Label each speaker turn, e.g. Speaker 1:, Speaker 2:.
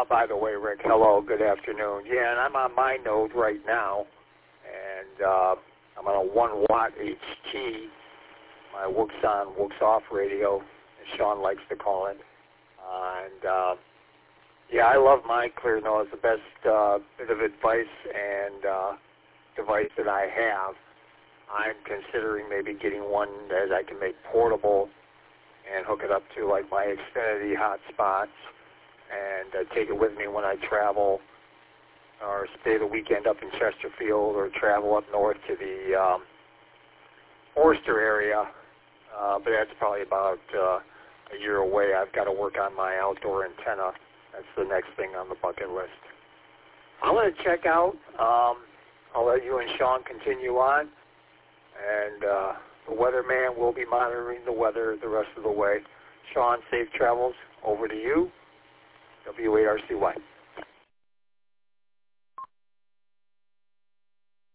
Speaker 1: By the way, Rick, hello, good afternoon. Yeah, and I'm on my node right now, and I'm on a 1-watt HT. My works on, works off radio, as Sean likes to call it. And yeah, I love my ClearNote. It's the best bit of advice and device that I have. I'm considering maybe getting one that I can make portable and hook it up to like my Xfinity hotspots and take it with me when I travel or stay the weekend up in Chesterfield or travel up north to the Forster area. But that's probably about a year away. I've got to work on my outdoor antenna. That's the next thing on the bucket list. I'm going to check out. I'll let you and Sean continue on. And the weatherman will be monitoring the weather the rest of the way. Sean, safe travels. Over to you. W8RCY.